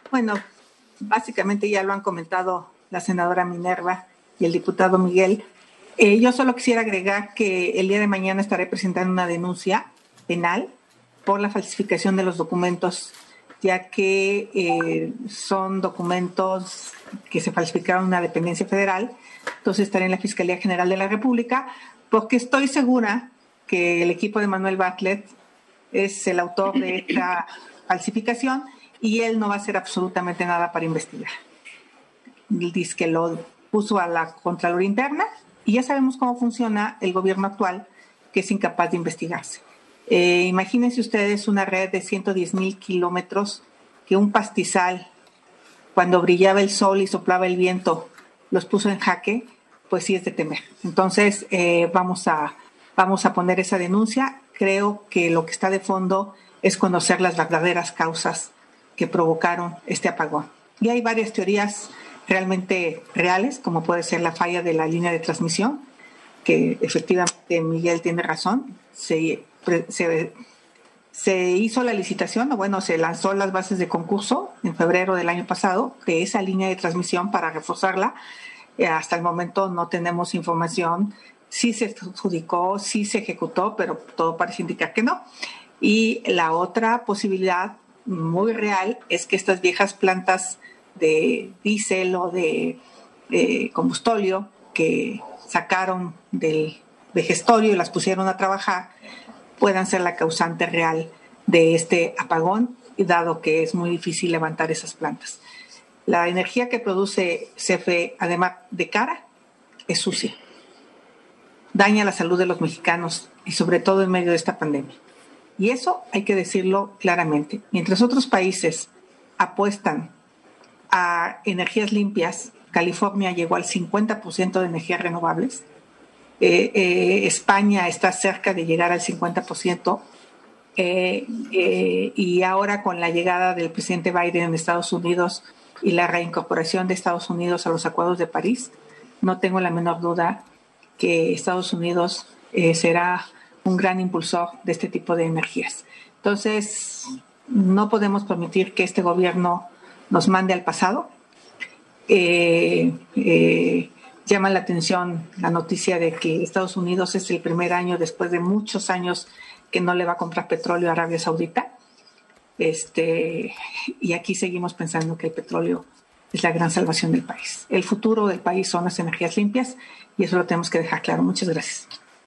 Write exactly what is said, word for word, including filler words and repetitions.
Bueno, básicamente ya lo han comentado la senadora Minerva y el diputado Miguel. Eh, yo solo quisiera agregar que el día de mañana estaré presentando una denuncia penal por la falsificación de los documentos, ya que eh, son documentos que se falsificaron en una dependencia federal. Entonces estaré en la Fiscalía General de la República, porque estoy segura que el equipo de Manuel Bartlett es el autor de esta falsificación y él no va a hacer absolutamente nada para investigar. Dice que lo puso a la Contraloría Interna y ya sabemos cómo funciona el gobierno actual, que es incapaz de investigarse. Eh, imagínense ustedes una red de ciento diez mil kilómetros que un pastizal, cuando brillaba el sol y soplaba el viento, los puso en jaque, pues sí es de temer. Entonces, eh, vamos a, vamos a poner esa denuncia. Creo que lo que está de fondo es conocer las verdaderas causas que provocaron este apagón. Y hay varias teorías realmente reales, como puede ser la falla de la línea de transmisión, que efectivamente Miguel tiene razón. Se, se, se hizo la licitación, o bueno, se lanzó las bases de concurso en febrero del año pasado de esa línea de transmisión para reforzarla. Eh, hasta el momento no tenemos información. Sí se adjudicó, sí se ejecutó, pero todo parece indicar que no. Y la otra posibilidad muy real es que estas viejas plantas de diésel o de, de combustóleo que sacaron del vejestorio y las pusieron a trabajar puedan ser la causante real de este apagón, dado que es muy difícil levantar esas plantas. La energía que produce C F E, además de cara, es sucia. Daña la salud de los mexicanos y sobre todo en medio de esta pandemia. Y eso hay que decirlo claramente. Mientras otros países apuestan a energías limpias, California llegó al cincuenta por ciento de energías renovables. Eh, eh, España está cerca de llegar al cincuenta por ciento. Eh, eh, y ahora con la llegada del presidente Biden en Estados Unidos y la reincorporación de Estados Unidos a los acuerdos de París, no tengo la menor duda que Estados Unidos eh, será un gran impulsor de este tipo de energías. Entonces, no podemos permitir que este gobierno nos mande al pasado. Eh, eh, llama la atención la noticia de que Estados Unidos es el primer año después de muchos años que no le va a comprar petróleo a Arabia Saudita. Este, y aquí seguimos pensando que el petróleo es la gran salvación del país. El futuro del país son las energías limpias y eso lo tenemos que dejar claro. Muchas gracias.